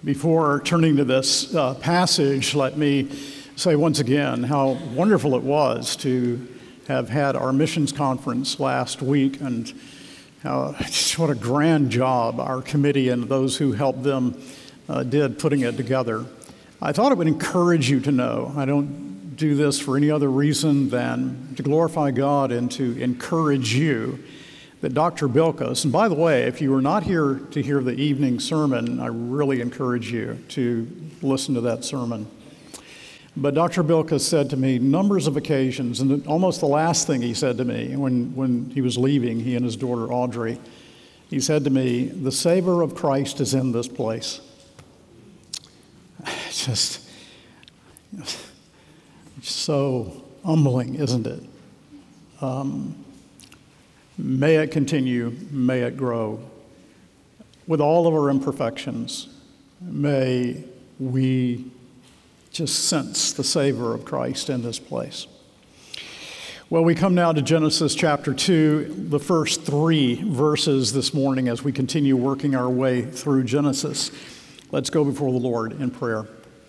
Before turning to this passage, let me say once again how wonderful it was to have had our missions conference last week, and what a grand job our committee and those who helped them did putting it together. I thought it would encourage you to know, I don't do this for any other reason than to glorify God and to encourage you, that Dr. Bilkos, and by the way, if you were not here to hear the evening sermon, I really encourage you to listen to that sermon. But Dr. Bilkos said to me numbers of occasions, and almost the last thing he said to me when he was leaving, he and his daughter Audrey, he said to me, "The savor of Christ is in this place." Just so humbling, isn't it? May it continue, may it grow. With all of our imperfections, may we just sense the savor of Christ in this place. Well, we come now to Genesis chapter 2, the first 3 verses this morning as we continue working our way through Genesis. Let's go before the Lord in prayer.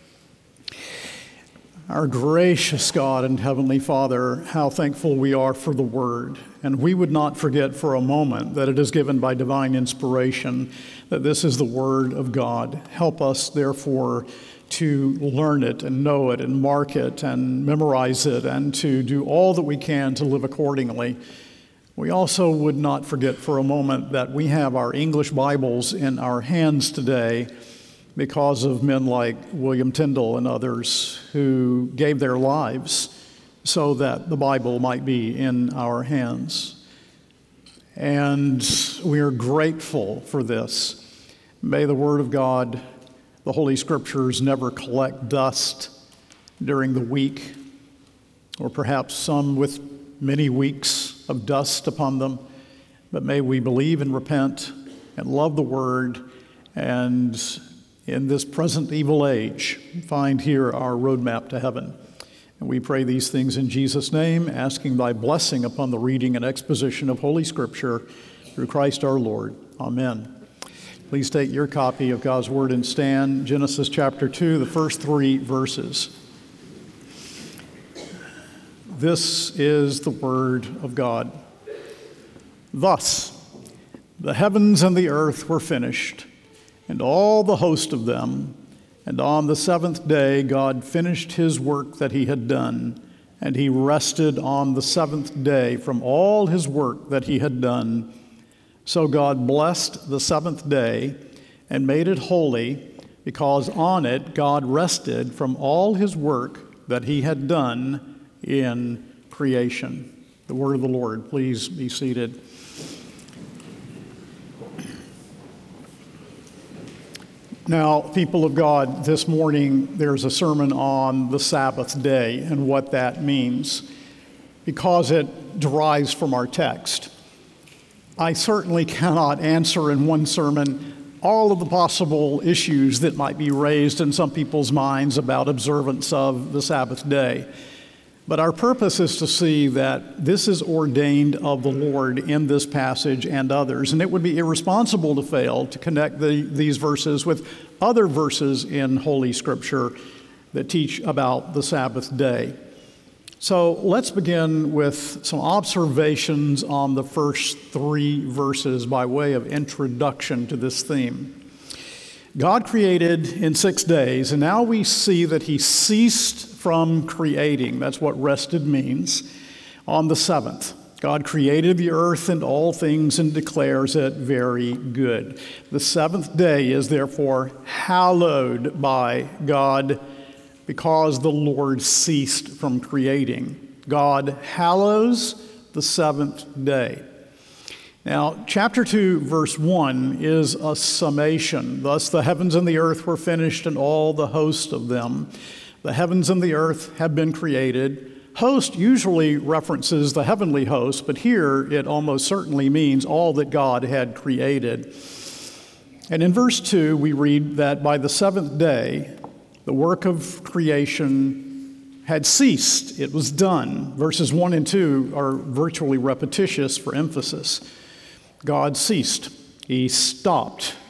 Our gracious God and Heavenly Father, how thankful we are for the Word. And we would not forget for a moment that it is given by divine inspiration, that this is the Word of God. Help us, therefore, to learn it and know it and mark it and memorize it and to do all that we can to live accordingly. We also would not forget for a moment that we have our English Bibles in our hands today because of men like William Tyndale and others who gave their lives so that the Bible might be in our hands. And we are grateful for this. May the Word of God, the Holy Scriptures, never collect dust during the week, or perhaps some with many weeks of dust upon them, but may we believe and repent and love the Word, and in this present evil age, find here our roadmap to heaven. And we pray these things in Jesus' name, asking thy blessing upon the reading and exposition of Holy Scripture through Christ our Lord. Amen. Please take your copy of God's Word and stand. Genesis chapter 2, the first 3 verses. This is the Word of God. Thus, the heavens and the earth were finished, and all the host of them. And on the seventh day God finished his work that he had done, and he rested on the seventh day from all his work that he had done. So God blessed the seventh day and made it holy, because on it God rested from all his work that he had done in creation. The word of the Lord. Please be seated. Now, people of God, this morning there's a sermon on the Sabbath day and what that means, because it derives from our text. I certainly cannot answer in one sermon all of the possible issues that might be raised in some people's minds about observance of the Sabbath day. But our purpose is to see that this is ordained of the Lord in this passage and others. And it would be irresponsible to fail to connect these verses with other verses in Holy Scripture that teach about the Sabbath day. So let's begin with some observations on the first 3 verses by way of introduction to this theme. God created in 6 days, and now we see that he ceased from creating. That's what rested means. On the seventh, God created the earth and all things and declares it very good. The seventh day is therefore hallowed by God because the Lord ceased from creating. God hallows the seventh day. Now, chapter 2, verse 1 is a summation. Thus the heavens and the earth were finished and all the host of them. The heavens and the earth have been created. Host usually references the heavenly host, but here it almost certainly means all that God had created. And in verse 2, we read that by the seventh day, the work of creation had ceased. It was done. Verses 1 and 2 are virtually repetitious for emphasis. God ceased. He stopped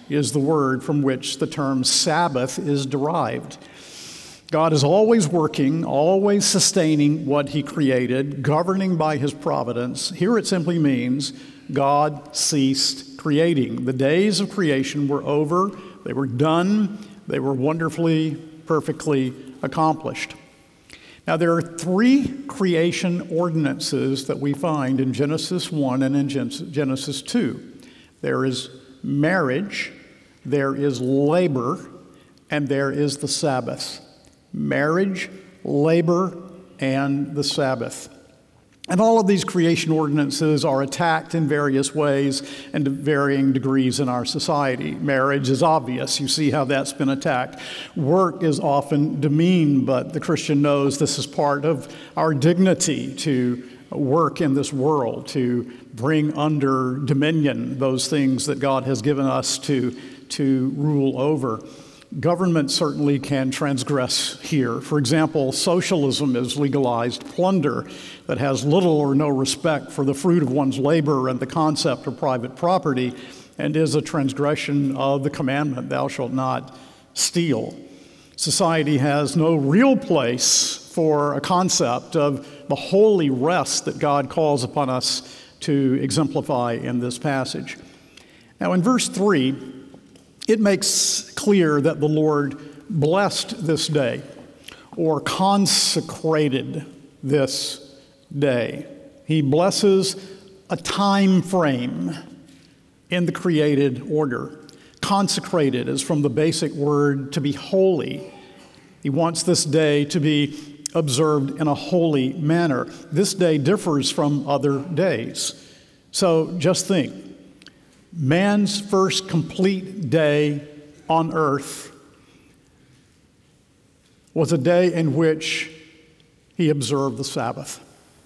is the word from which the term Sabbath is derived. God is always working, always sustaining what he created, governing by his providence. Here it simply means God ceased creating. The days of creation were over, they were done, they were wonderfully, perfectly accomplished. Now, there are three creation ordinances that we find in Genesis 1 and in Genesis 2. There is marriage, there is labor, and there is the Sabbath. Marriage, labor, and the Sabbath. And all of these creation ordinances are attacked in various ways and to varying degrees in our society. Marriage is obvious. You see how that's been attacked. Work is often demeaned, but the Christian knows this is part of our dignity to work in this world, to bring under dominion those things that God has given us to rule over. Government certainly can transgress here. For example, socialism is legalized plunder that has little or no respect for the fruit of one's labor and the concept of private property, and is a transgression of the commandment, thou shalt not steal. Society has no real place for a concept of the holy rest that God calls upon us to exemplify in this passage. Now, in verse 3, it makes clear that the Lord blessed this day or consecrated this day. He blesses a time frame in the created order. Consecrated is from the basic word to be holy. He wants this day to be observed in a holy manner. This day differs from other days. So just think. Man's first complete day on earth was a day in which he observed the Sabbath.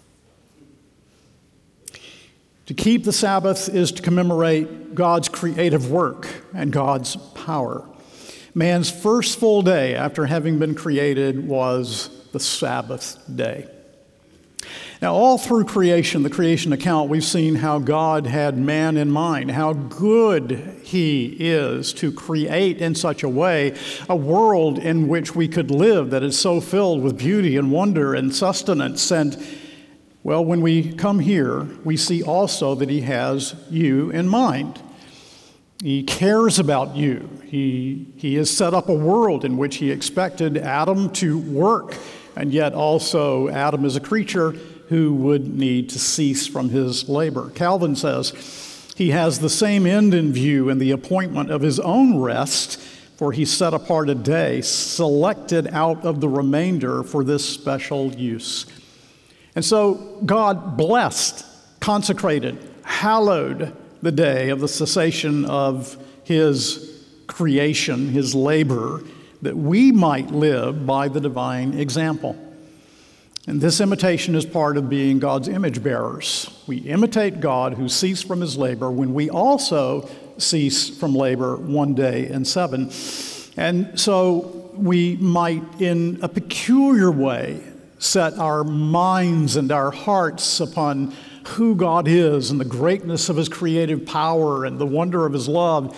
To keep the Sabbath is to commemorate God's creative work and God's power. Man's first full day after having been created was the Sabbath day. Now, all through creation, the creation account, we've seen how God had man in mind, how good he is to create in such a way a world in which we could live that is so filled with beauty and wonder and sustenance. And, well, when we come here, we see also that he has you in mind. He cares about you. He has set up a world in which he expected Adam to work, and yet also Adam is a creature who would need to cease from his labor. Calvin says he has the same end in view in the appointment of his own rest, for he set apart a day selected out of the remainder for this special use. And so God blessed, consecrated, hallowed the day of the cessation of his creation, his labor, that we might live by the divine example. And this imitation is part of being God's image bearers. We imitate God who ceased from his labor when we also cease from labor one day in 7. And so we might, in a peculiar way, set our minds and our hearts upon who God is and the greatness of his creative power and the wonder of his love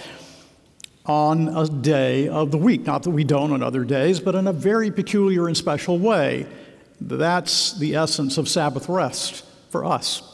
on a day of the week. Not that we don't on other days, but in a very peculiar and special way. That's the essence of Sabbath rest for us.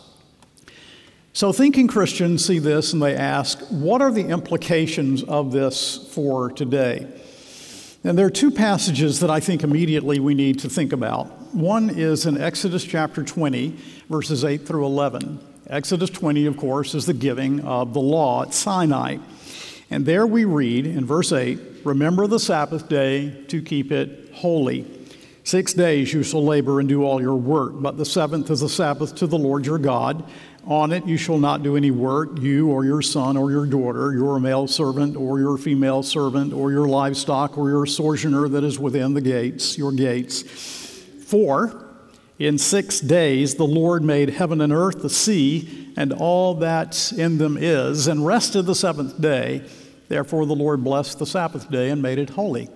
So thinking Christians see this and they ask, what are the implications of this for today? And there are two passages that I think immediately we need to think about. One is in Exodus chapter 20, verses 8 through 11. Exodus 20, of course, is the giving of the law at Sinai. And there we read in verse 8, remember the Sabbath day to keep it holy. 6 days you shall labor and do all your work, but the seventh is a Sabbath to the Lord your God. On it you shall not do any work, you or your son or your daughter, your male servant or your female servant, or your livestock or your sojourner that is within the gates, your gates. For in 6 days the Lord made heaven and earth, the sea, and all that in them is, and rested the seventh day. Therefore the Lord blessed the Sabbath day and made it holy.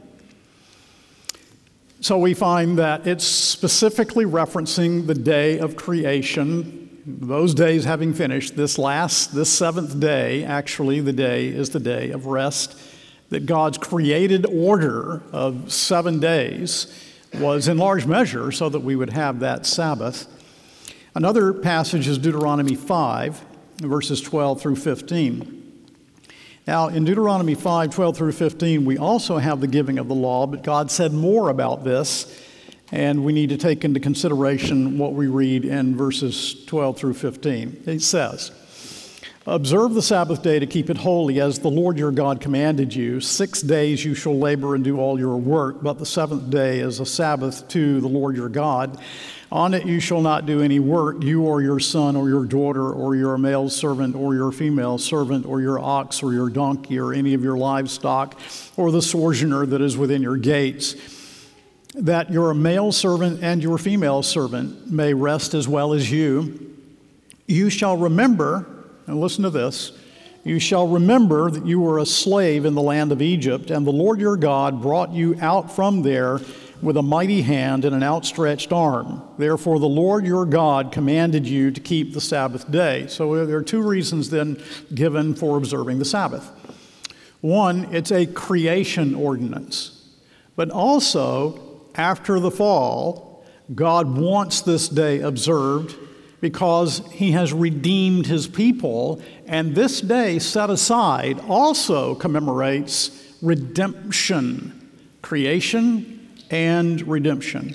So we find that it's specifically referencing the day of creation Those days having finished, this seventh day, actually the day is the day of rest, that God's created order of 7 days was in large measure so that we would have that Sabbath. Another passage is Deuteronomy 5, verses 12 through 15. Now, in Deuteronomy 5, 12 through 15, we also have the giving of the law, but God said more about this, and we need to take into consideration what we read in verses 12 through 15. It says, "Observe the Sabbath day to keep it holy, as the Lord your God commanded you. 6 days you shall labor and do all your work, but the seventh day is a Sabbath to the Lord your God. On it you shall not do any work, you or your son or your daughter or your male servant or your female servant or your ox or your donkey or any of your livestock or the sojourner that is within your gates, that your male servant and your female servant may rest as well as you. You shall remember," and listen to this, "you shall remember that you were a slave in the land of Egypt, and the Lord your God brought you out from there with a mighty hand and an outstretched arm. Therefore the Lord your God commanded you to keep the Sabbath day." So there are 2 reasons then given for observing the Sabbath. One, it's a creation ordinance. But also, after the fall, God wants this day observed because he has redeemed his people, and this day set aside also commemorates redemption, creation and redemption.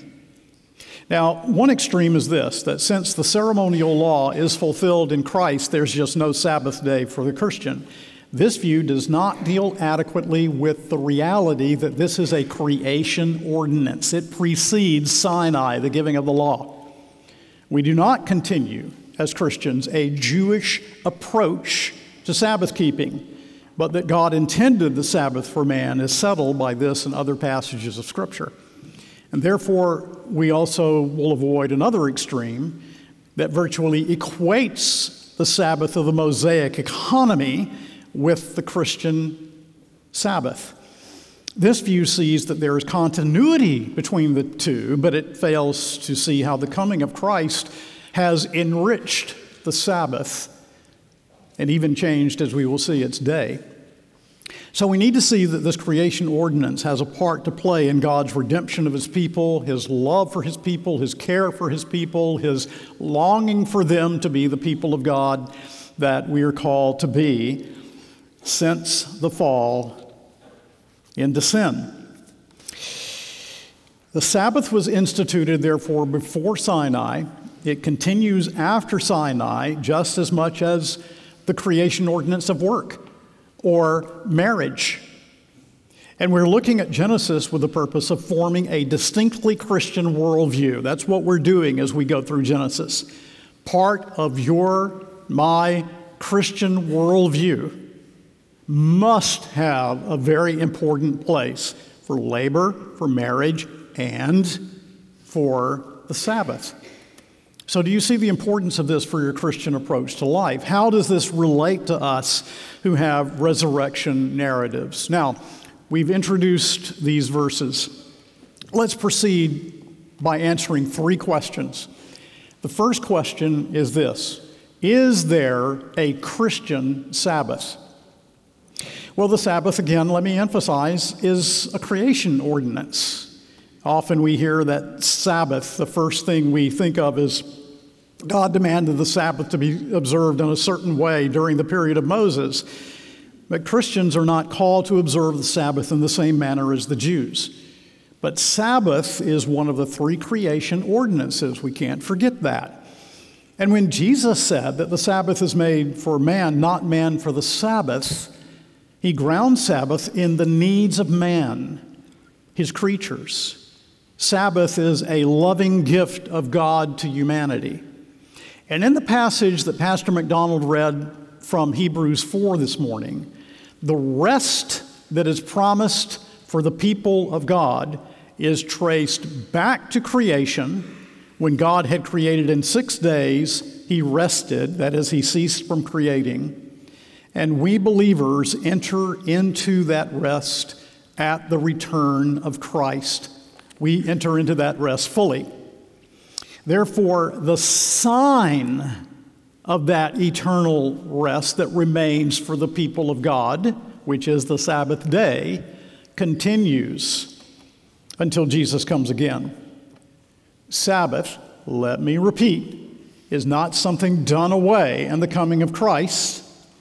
Now, one extreme is this, that since the ceremonial law is fulfilled in Christ, there's just no Sabbath day for the Christian. This view does not deal adequately with the reality that this is a creation ordinance. It precedes Sinai, the giving of the law. We do not continue, as Christians, a Jewish approach to Sabbath keeping, but that God intended the Sabbath for man is settled by this and other passages of Scripture. And therefore, we also will avoid another extreme that virtually equates the Sabbath of the Mosaic economy with the Christian Sabbath. This view sees that there is continuity between the two, but it fails to see how the coming of Christ has enriched the Sabbath and even changed, as we will see, its day. So we need to see that this creation ordinance has a part to play in God's redemption of his people, his love for his people, his care for his people, his longing for them to be the people of God that we are called to be since the fall into sin. The Sabbath was instituted, therefore, before Sinai. It continues after Sinai just as much as the creation ordinance of work or marriage. And we're looking at Genesis with the purpose of forming a distinctly Christian worldview. That's what we're doing as we go through Genesis. Part of my Christian worldview must have a very important place for labor, for marriage, and for the Sabbath. So do you see the importance of this for your Christian approach to life? How does this relate to us who have resurrection narratives? Now, we've introduced these verses. Let's proceed by answering 3 questions. The first question is this: is there a Christian Sabbath? Well, the Sabbath, again, let me emphasize, is a creation ordinance. Often we hear that Sabbath, the first thing we think of is God demanded the Sabbath to be observed in a certain way during the period of Moses. But Christians are not called to observe the Sabbath in the same manner as the Jews. But Sabbath is one of the 3 creation ordinances. We can't forget that. And when Jesus said that the Sabbath is made for man, not man for the Sabbath, he grounds Sabbath in the needs of man, his creatures. Sabbath is a loving gift of God to humanity. And in the passage that Pastor McDonald read from Hebrews 4 this morning, the rest that is promised for the people of God is traced back to creation. When God had created in 6 days, he rested, that is, he ceased from creating. And we believers enter into that rest at the return of Christ. We enter into that rest fully. Therefore, the sign of that eternal rest that remains for the people of God, which is the Sabbath day, continues until Jesus comes again. Sabbath, let me repeat, is not something done away in the coming of Christ.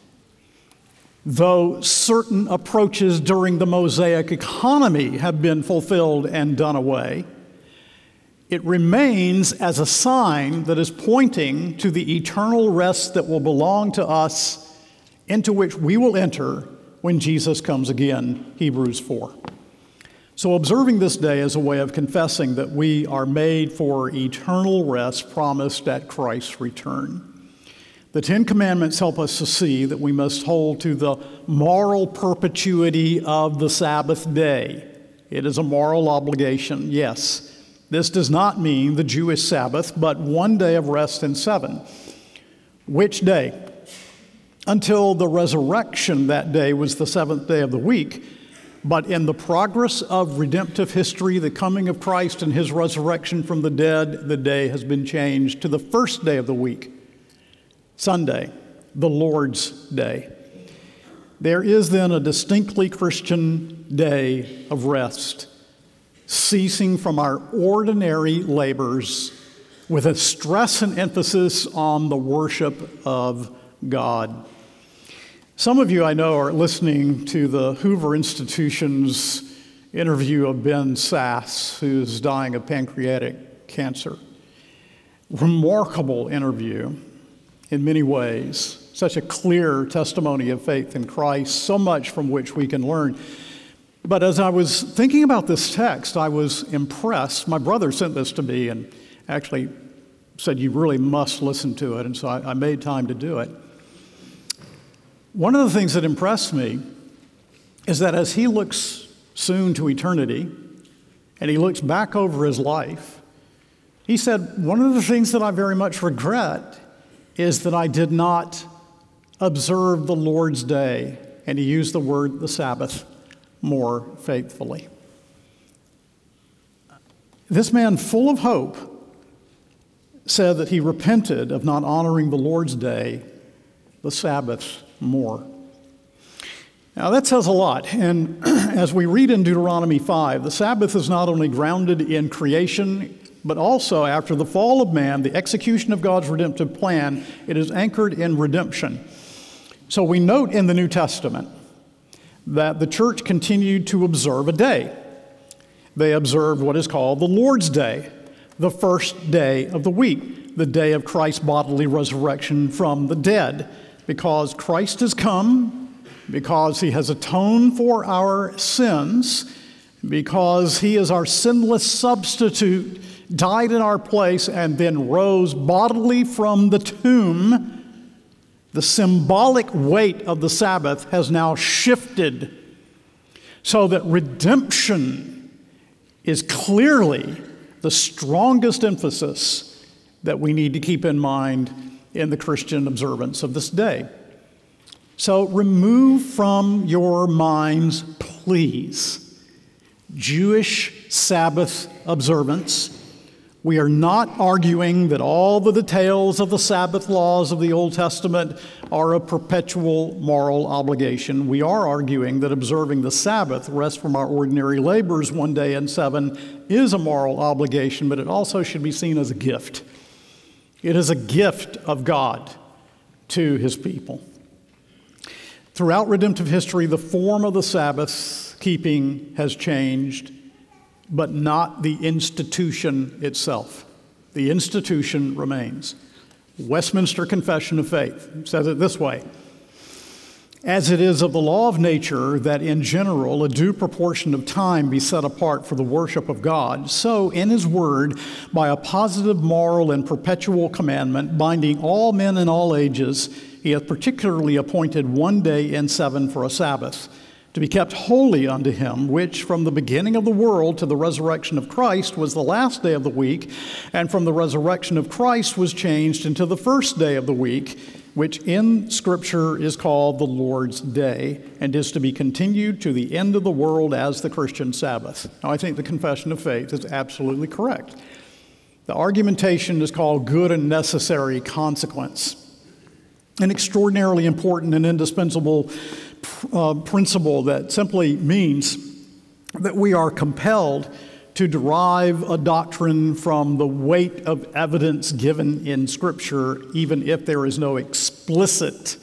Though certain approaches during the Mosaic economy have been fulfilled and done away, it remains as a sign that is pointing to the eternal rest that will belong to us, into which we will enter when Jesus comes again, Hebrews 4. So observing this day is a way of confessing that we are made for eternal rest promised at Christ's return. The Ten Commandments help us to see that we must hold to the moral perpetuity of the Sabbath day. It is a moral obligation, yes. This does not mean the Jewish Sabbath, but one day of rest in 7. Which day? Until the resurrection, that day was the 7th day of the week. But in the progress of redemptive history, the coming of Christ and his resurrection from the dead, the day has been changed to the first day of the week, Sunday, the Lord's Day. There is then a distinctly Christian day of rest, ceasing from our ordinary labors with a stress and emphasis on the worship of God. Some of you I know are listening to the Hoover Institution's interview of Ben Sasse, who's dying of pancreatic cancer. Remarkable interview in many ways, such a clear testimony of faith in Christ, so much from which we can learn. But as I was thinking about this text, I was impressed. My brother sent this to me and actually said, you really must listen to it, and so I made time to do it. One of the things that impressed me is that as he looks soon to eternity, and he looks back over his life, he said, one of the things that I very much regret is that I did not observe the Lord's Day, and he used the word the Sabbath, more faithfully. This man, full of hope, said that he repented of not honoring the Lord's Day, the Sabbath, more. Now that says a lot, and as we read in Deuteronomy 5, the Sabbath is not only grounded in creation, but also after the fall of man, the execution of God's redemptive plan, it is anchored in redemption. So we note in the New Testament that the church continued to observe a day. They observed what is called the Lord's Day, the first day of the week, the day of Christ's bodily resurrection from the dead. Because Christ has come, because he has atoned for our sins, because he is our sinless substitute, died in our place, and then rose bodily from the tomb, the symbolic weight of the Sabbath has now shifted so that redemption is clearly the strongest emphasis that we need to keep in mind in the Christian observance of this day. So remove from your minds, please, Jewish Sabbath observance. We are not arguing that all the details of the Sabbath laws of the Old Testament are a perpetual moral obligation. We are arguing that observing the Sabbath, rest from our ordinary labors one day in 7, is a moral obligation, but it also should be seen as a gift. It is a gift of God to his people. Throughout redemptive history, the form of the Sabbath keeping has changed, but not the institution itself. The institution remains. Westminster Confession of Faith says it this way: as it is of the law of nature that in general a due proportion of time be set apart for the worship of God, so in his word, by a positive moral and perpetual commandment binding all men in all ages, he hath particularly appointed one day in 7 for a Sabbath, to be kept holy unto him, which from the beginning of the world to the resurrection of Christ was the last day of the week, and from the resurrection of Christ was changed into the first day of the week, which in Scripture is called the Lord's Day, and is to be continued to the end of the world as the Christian Sabbath. Now, I think the Confession of Faith is absolutely correct. The argumentation is called good and necessary consequence. an extraordinarily important and indispensable principle that simply means that we are compelled to derive a doctrine from the weight of evidence given in Scripture, even if there is no explicit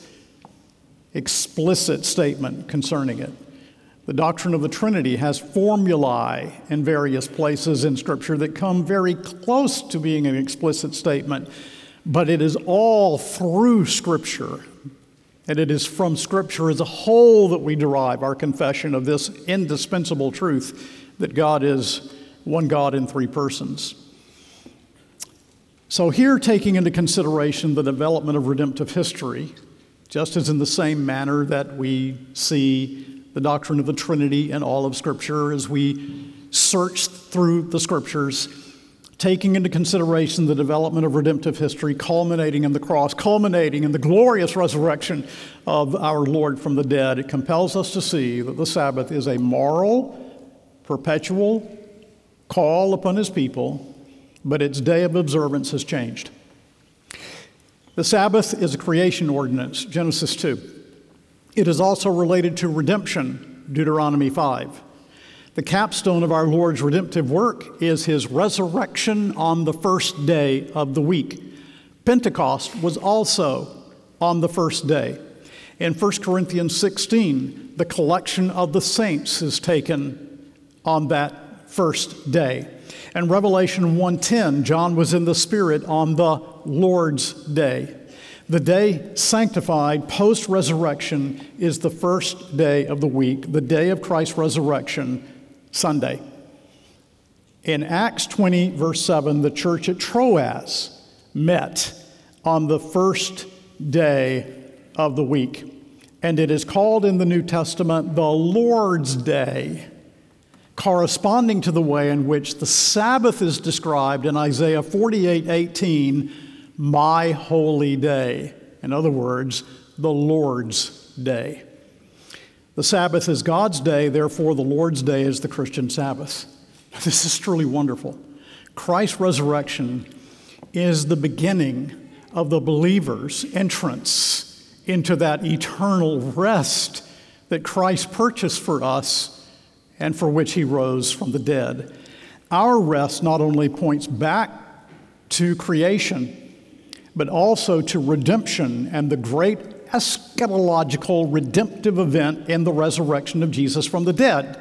statement concerning it. The doctrine of the Trinity has formulae in various places in Scripture that come very close to being an explicit statement, but it is all through Scripture, and it is from Scripture as a whole that we derive our confession of this indispensable truth that God is one God in three persons. So here, taking into consideration the development of redemptive history, just as in the same manner that we see the doctrine of the Trinity in all of Scripture as we search through the Scriptures, taking into consideration the development of redemptive history, culminating in the cross, culminating in the glorious resurrection of our Lord from the dead, it compels us to see that the Sabbath is a moral, perpetual call upon His people, but its day of observance has changed. The Sabbath is a creation ordinance, Genesis 2. It is also related to redemption, Deuteronomy 5. The capstone of our Lord's redemptive work is His resurrection on the first day of the week. Pentecost was also on the first day. In 1 Corinthians 16, the collection of the saints is taken on that first day. In Revelation 1:10, John was in the Spirit on the Lord's day. The day sanctified post-resurrection is the first day of the week, the day of Christ's resurrection, Sunday. In Acts 20, verse 7, the church at Troas met on the first day of the week. And it is called in the New Testament the Lord's Day, corresponding to the way in which the Sabbath is described in Isaiah 48:18, my holy day. In other words, the Lord's day. The Sabbath is God's day, therefore the Lord's day is the Christian Sabbath. This is truly wonderful. Christ's resurrection is the beginning of the believer's entrance into that eternal rest that Christ purchased for us and for which He rose from the dead. Our rest not only points back to creation, but also to redemption and the great eschatological redemptive event in the resurrection of Jesus from the dead.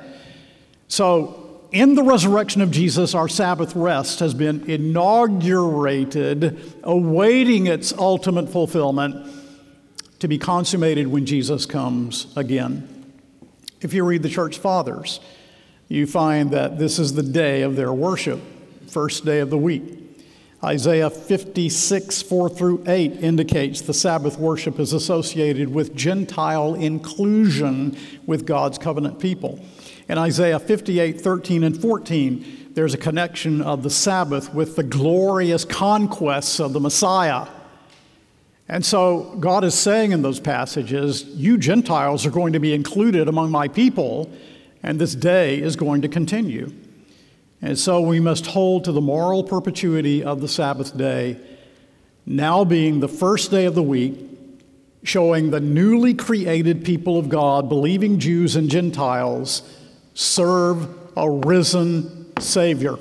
So, in the resurrection of Jesus, our Sabbath rest has been inaugurated, awaiting its ultimate fulfillment to be consummated when Jesus comes again. If you read the church fathers, you find that this is the day of their worship, first day of the week. Isaiah 56, 4 through 8 indicates the Sabbath worship is associated with Gentile inclusion with God's covenant people. In Isaiah 58, 13 and 14, there's a connection of the Sabbath with the glorious conquests of the Messiah. And so God is saying in those passages, you Gentiles are going to be included among my people, and this day is going to continue. And so we must hold to the moral perpetuity of the Sabbath day, now being the first day of the week, showing the newly created people of God, believing Jews and Gentiles, serve a risen Savior.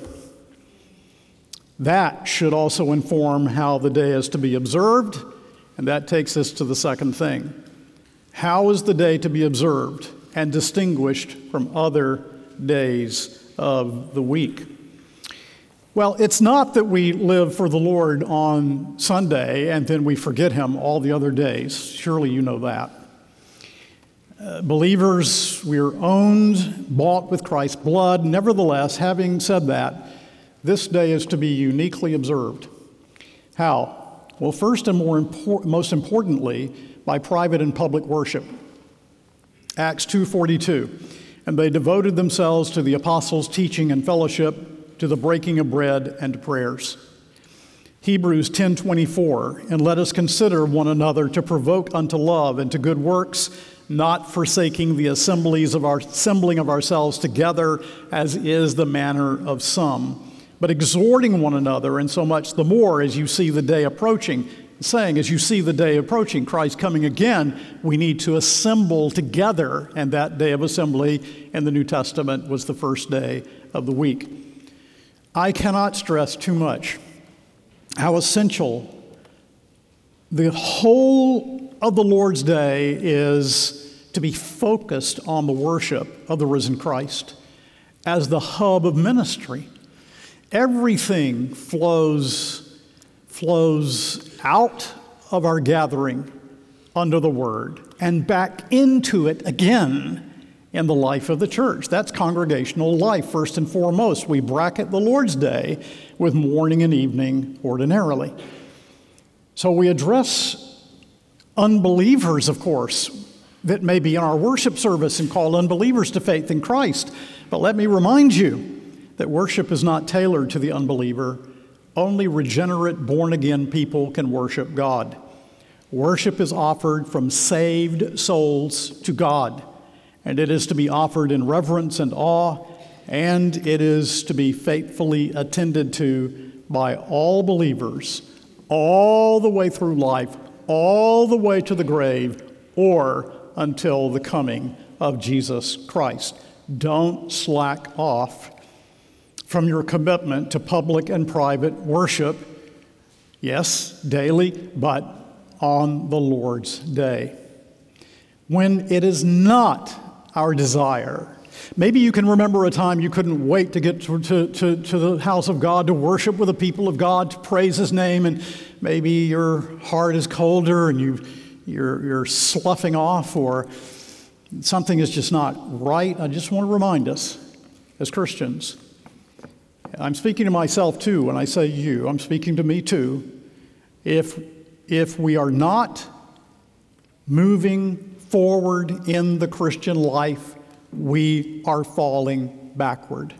That should also inform how the day is to be observed, and that takes us to the second thing. How is the day to be observed and distinguished from other days of the week? Well, it's not that we live for the Lord on Sunday and then we forget Him all the other days. Surely you know that. Believers, we are owned, bought with Christ's blood. Nevertheless, having said that, this day is to be uniquely observed. How? Well, first and most importantly, by private and public worship. Acts 2:42. And they devoted themselves to the apostles' teaching and fellowship, to the breaking of bread and to prayers. Hebrews 10:24, and let us consider one another to provoke unto love and to good works, not forsaking the assembling of ourselves together, as is the manner of some, but exhorting one another, and so much the more as you see the day approaching. saying, as you see the day approaching, Christ coming again, we need to assemble together. And that day of assembly in the New Testament was the first day of the week. I cannot stress too much how essential the whole of the Lord's Day is to be focused on the worship of the risen Christ as the hub of ministry. Everything flows out of our gathering under the Word and back into it again in the life of the church. That's congregational life, first and foremost. We bracket the Lord's Day with morning and evening ordinarily. So we address unbelievers, of course, that may be in our worship service and call unbelievers to faith in Christ. But let me remind you that worship is not tailored to the unbeliever. Only regenerate, born-again people can worship God. Worship is offered from saved souls to God, and it is to be offered in reverence and awe, and it is to be faithfully attended to by all believers all the way through life, all the way to the grave, or until the coming of Jesus Christ. Don't slack off from your commitment to public and private worship, yes, daily, but on the Lord's Day. When it is not our desire, maybe you can remember a time you couldn't wait to get to the house of God, to worship with the people of God, to praise His name, and maybe your heart is colder and you're sloughing off, or something is just not right. I just want to remind us as Christians, I'm speaking to myself too when I say you, I'm speaking to me too. If we are not moving forward in the Christian life, we are falling backward.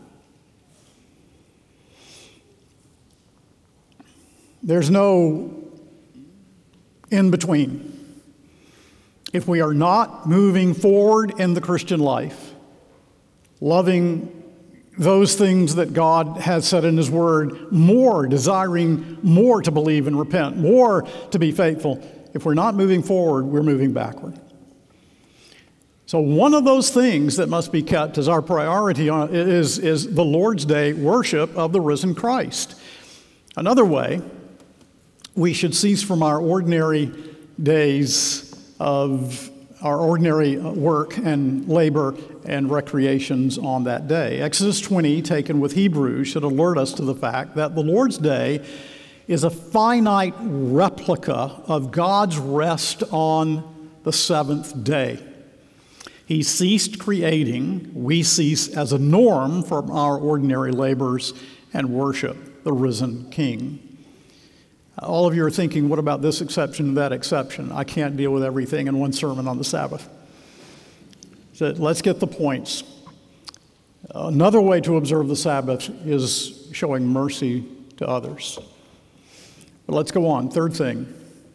There's no in between. If we are not moving forward in the Christian life, loving those things that God has said in His Word, more, desiring more to believe and repent, more to be faithful, if we're not moving forward, we're moving backward. So one of those things that must be kept as our priority is the Lord's Day worship of the risen Christ. Another way, we should cease from our ordinary days of our ordinary work and labor and recreations on that day. Exodus 20, taken with Hebrews, should alert us to the fact that the Lord's Day is a finite replica of God's rest on the seventh day. He ceased creating, we cease as a norm from our ordinary labors and worship the risen King. All of you are thinking, what about this exception and that exception? I can't deal with everything in one sermon on the Sabbath. So let's get the points. Another way to observe the Sabbath is showing mercy to others. But let's go on. Third thing.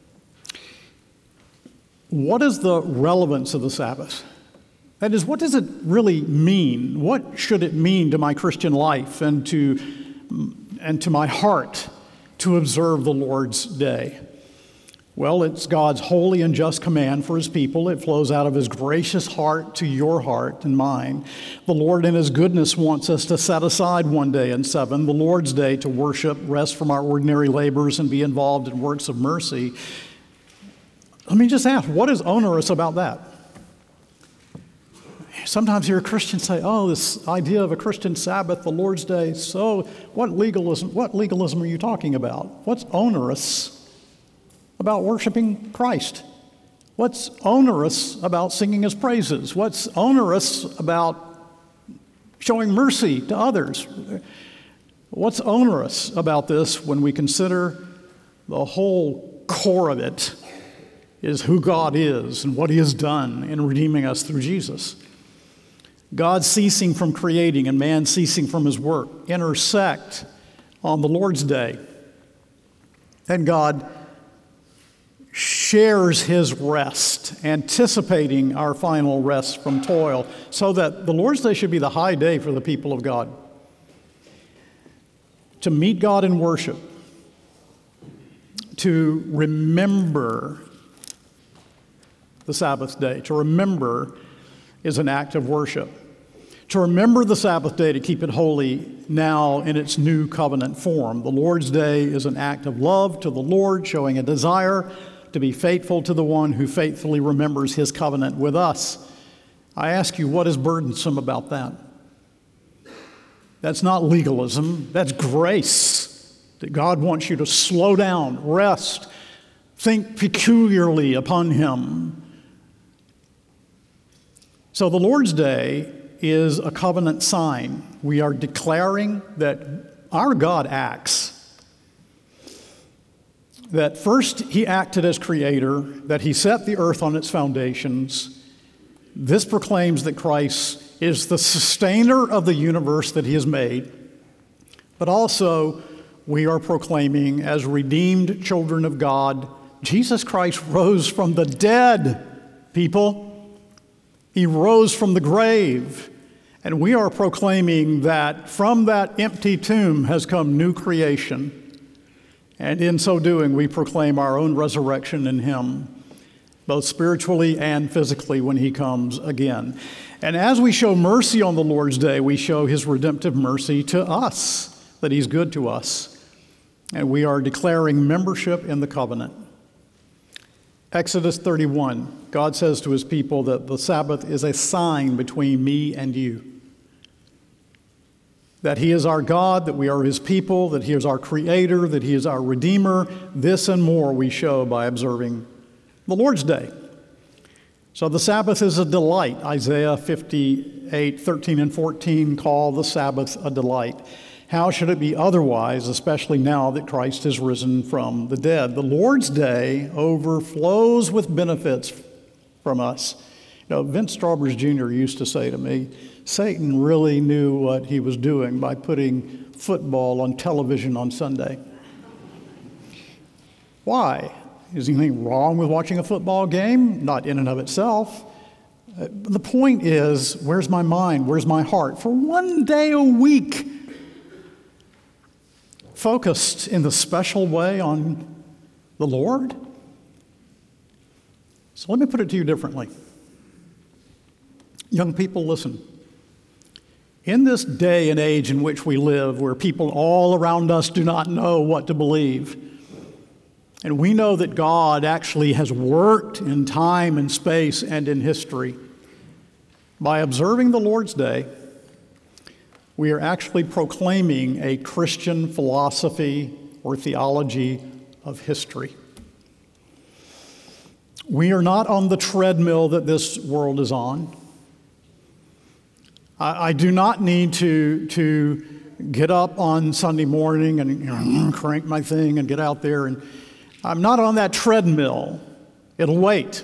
What is the relevance of the Sabbath? That is, what does it really mean? What should it mean to my Christian life and to my heart to observe the Lord's Day? Well, it's God's holy and just command for His people. It flows out of His gracious heart to your heart and mine. The Lord in His goodness wants us to set aside one day in seven, the Lord's Day, to worship, rest from our ordinary labors, and be involved in works of mercy. Let me just ask, what is onerous about that? Sometimes you hear Christians say, oh, this idea of a Christian Sabbath, the Lord's Day, so what legalism are you talking about? What's onerous about worshiping Christ? What's onerous about singing His praises? What's onerous about showing mercy to others? What's onerous about this when we consider the whole core of it is who God is and what He has done in redeeming us through Jesus? God ceasing from creating and man ceasing from his work intersect on the Lord's Day. And God shares His rest, anticipating our final rest from toil, so that the Lord's Day should be the high day for the people of God. To meet God in worship, to remember the Sabbath day. To remember is an act of worship. To remember the Sabbath day, to keep it holy now in its new covenant form. The Lord's Day is an act of love to the Lord, showing a desire to be faithful to the one who faithfully remembers his covenant with us. I ask you, what is burdensome about that? That's not legalism, that's grace. That God wants you to slow down, rest, think peculiarly upon him. So the Lord's Day is a covenant sign. We are declaring that our God acts. That first he acted as creator, that he set the earth on its foundations. This proclaims that Christ is the sustainer of the universe that he has made. But also, we are proclaiming as redeemed children of God, Jesus Christ rose from the dead, people. He rose from the grave, and we are proclaiming that from that empty tomb has come new creation. And in so doing, we proclaim our own resurrection in him, both spiritually and physically when he comes again. And as we show mercy on the Lord's Day, we show his redemptive mercy to us, that he's good to us. And we are declaring membership in the covenant. Exodus 31, God says to his people that the Sabbath is a sign between me and you. That he is our God, that we are his people, that he is our creator, that he is our redeemer. This and more we show by observing the Lord's Day. So the Sabbath is a delight. Isaiah 58, 13 and 14 call the Sabbath a delight. How should it be otherwise, especially now that Christ has risen from the dead? The Lord's Day overflows with benefits from us. You know, Vince Strawbridge Jr. used to say to me, Satan really knew what he was doing by putting football on television on Sunday. Why? Is anything wrong with watching a football game? Not in and of itself. The point is, where's my mind? Where's my heart? For one day a week, focused in the special way on the Lord? So let me put it to you differently. Young people, listen. In this day and age in which we live, where people all around us do not know what to believe, and we know that God actually has worked in time and space and in history, by observing the Lord's Day, we are actually proclaiming a Christian philosophy or theology of history. We are not on the treadmill that this world is on. I do not need to get up on Sunday morning and crank my thing and get out there. And I'm not on that treadmill. It'll wait.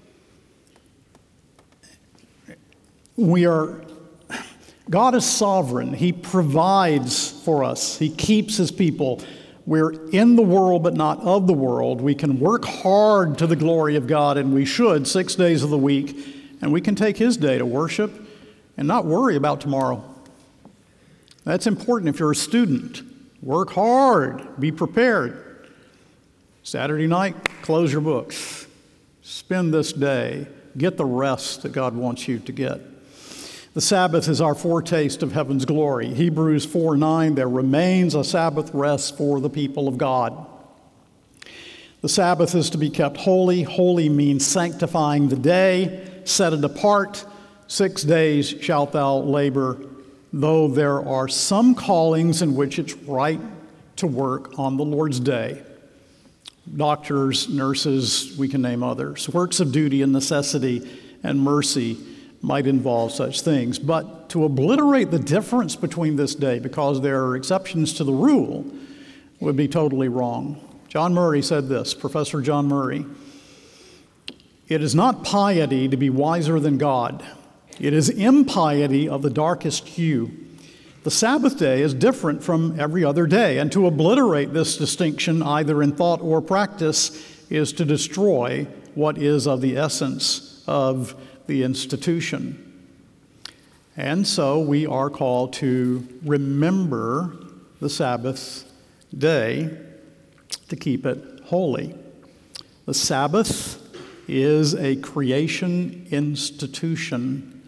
God is sovereign. He provides for us. He keeps his people. We're in the world, but not of the world. We can work hard to the glory of God, and we should 6 days of the week. And we can take his day to worship and not worry about tomorrow. That's important if you're a student. Work hard. Be prepared. Saturday night, close your books. Spend this day. Get the rest that God wants you to get. The Sabbath is our foretaste of heaven's glory. Hebrews 4:9, there remains a Sabbath rest for the people of God. The Sabbath is to be kept holy. Holy means sanctifying the day, set it apart. 6 days shalt thou labor, though there are some callings in which it's right to work on the Lord's day. Doctors, nurses, we can name others. Works of duty and necessity and mercy might involve such things. But to obliterate the difference between this day because there are exceptions to the rule would be totally wrong. John Murray said this, Professor John Murray, "It is not piety to be wiser than God. It is impiety of the darkest hue. The Sabbath day is different from every other day, and to obliterate this distinction either in thought or practice is to destroy what is of the essence of the institution." And so we are called to remember the Sabbath day, to keep it holy. The Sabbath is a creation institution.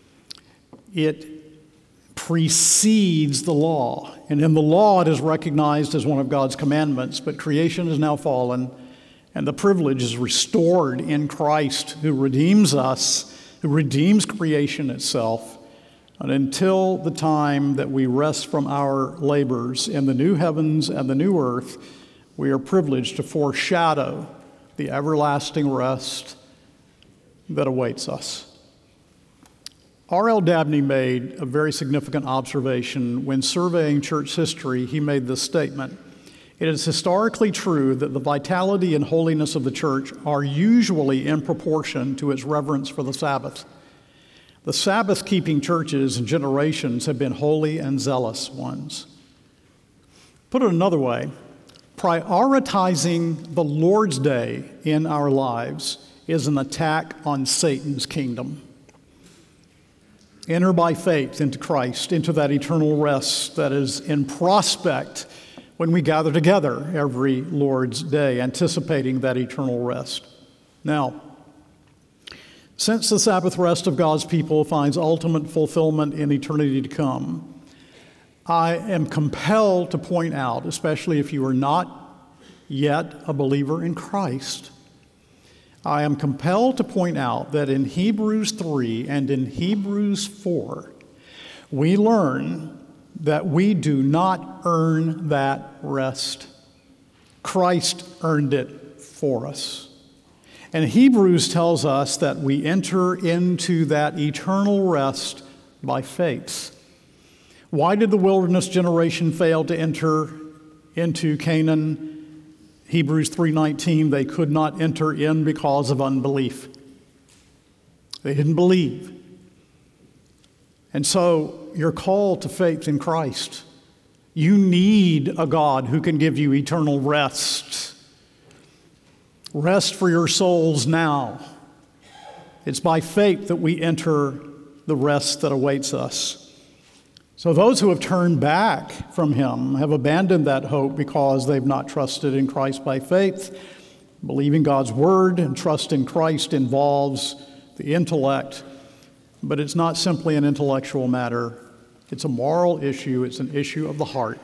It precedes the law, and in the law it is recognized as one of God's commandments, but creation is now fallen, and the privilege is restored in Christ, who redeems us, who redeems creation itself. And until the time that we rest from our labors in the new heavens and the new earth, we are privileged to foreshadow the everlasting rest that awaits us. R.L. Dabney made a very significant observation when surveying church history. He made this statement: "It is historically true that the vitality and holiness of the church are usually in proportion to its reverence for the Sabbath. The Sabbath-keeping churches and generations have been holy and zealous ones." Put it another way, prioritizing the Lord's Day in our lives is an attack on Satan's kingdom. Enter by faith into Christ, into that eternal rest that is in prospect when we gather together every Lord's Day, anticipating that eternal rest. Now, since the Sabbath rest of God's people finds ultimate fulfillment in eternity to come, I am compelled to point out, especially if you are not yet a believer in Christ, I am compelled to point out that in Hebrews 3 and in Hebrews 4, we learn that we do not earn that rest. Christ earned it for us. And Hebrews tells us that we enter into that eternal rest by faith. Why did the wilderness generation fail to enter into Canaan? Hebrews 3:19, they could not enter in because of unbelief. They didn't believe. And so you're called to faith in Christ. You need a God who can give you eternal rest. Rest for your souls now. It's by faith that we enter the rest that awaits us. So those who have turned back from him have abandoned that hope because they've not trusted in Christ by faith. Believing God's word and trust in Christ involves the intellect, but it's not simply an intellectual matter. It's a moral issue. It's an issue of the heart.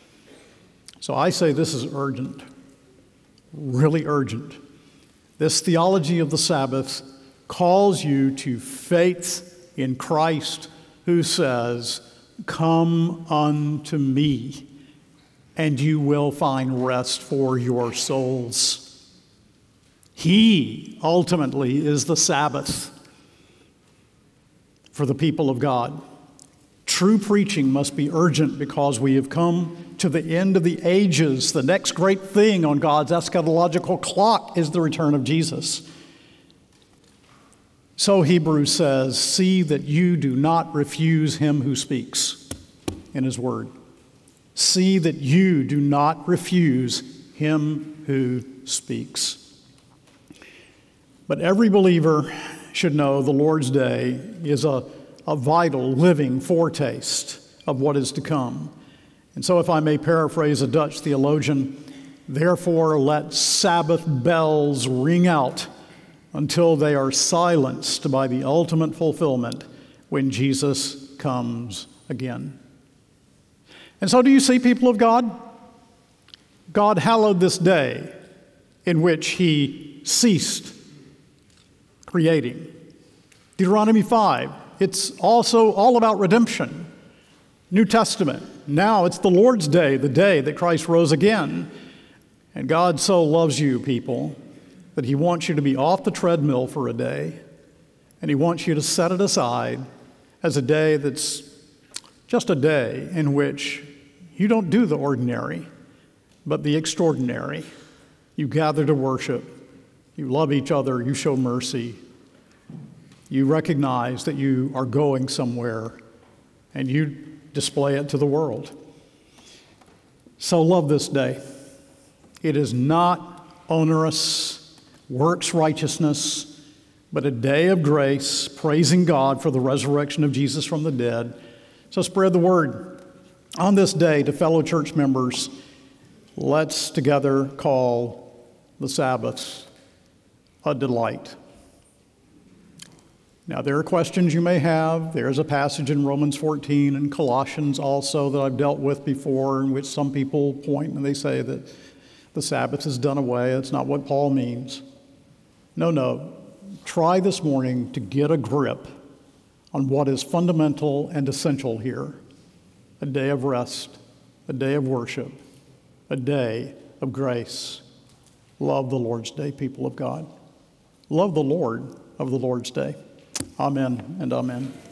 So I say this is urgent, really urgent. This theology of the Sabbath calls you to faith in Christ, who says, "Come unto me, and you will find rest for your souls." He ultimately is the Sabbath for the people of God. True preaching must be urgent because we have come to the end of the ages. The next great thing on God's eschatological clock is the return of Jesus. So Hebrews says, "See that you do not refuse him who speaks in his word." See that you do not refuse him who speaks. But every believer should know the Lord's Day is a vital, living foretaste of what is to come. And so if I may paraphrase a Dutch theologian, therefore let Sabbath bells ring out until they are silenced by the ultimate fulfillment when Jesus comes again. And so do you see, people of God? God hallowed this day in which he ceased creating. Deuteronomy 5, it's also all about redemption. New Testament, now it's the Lord's Day, the day that Christ rose again. And God so loves you, people, that he wants you to be off the treadmill for a day, and he wants you to set it aside as a day that's just a day in which you don't do the ordinary, but the extraordinary. You gather to worship, you love each other, you show mercy, you recognize that you are going somewhere, and you display it to the world. So love this day. It is not onerous, works righteousness, but a day of grace, praising God for the resurrection of Jesus from the dead. So spread the word on this day to fellow church members. Let's together call the Sabbath's a delight. Now, there are questions you may have. There's a passage in Romans 14 and Colossians also that I've dealt with before, in which some people point and they say that the Sabbath is done away. That's not what Paul means. No. Try this morning to get a grip on what is fundamental and essential here. A day of rest, a day of worship, a day of grace. Love the Lord's Day, people of God. Love the Lord of the Lord's Day. Amen and amen.